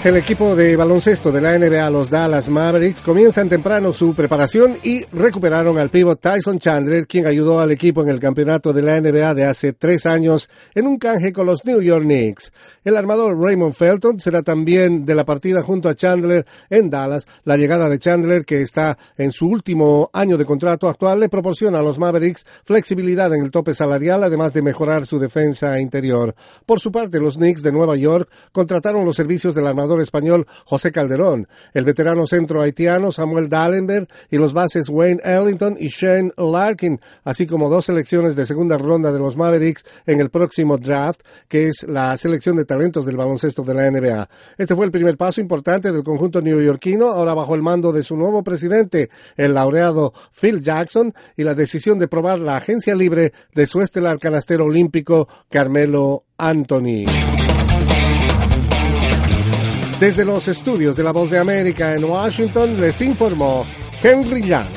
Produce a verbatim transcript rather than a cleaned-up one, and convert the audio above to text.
El equipo de baloncesto de la N B A, los Dallas Mavericks, comienzan temprano su preparación y recuperaron al pívot Tyson Chandler, quien ayudó al equipo en el campeonato de la N B A de hace tres años en un canje con los New York Knicks. El armador Raymond Felton será también de la partida junto a Chandler en Dallas. La llegada de Chandler, que está en su último año de contrato actual, le proporciona a los Mavericks flexibilidad en el tope salarial, además de mejorar su defensa interior. Por su parte, los Knicks de Nueva York contrataron los servicios del armador español José Calderón, el veterano centro haitiano Samuel Dallenberg y los bases Wayne Ellington y Shane Larkin, así como dos selecciones de segunda ronda de los Mavericks en el próximo draft, que es la selección de talentos del baloncesto de la N B A. Este fue el primer paso importante del conjunto neoyorquino, ahora bajo el mando de su nuevo presidente, el laureado Phil Jackson, y la decisión de probar la agencia libre de su estelar canastero olímpico Carmelo Anthony. Desde los estudios de La Voz de América en Washington, les informó Henry Llanos.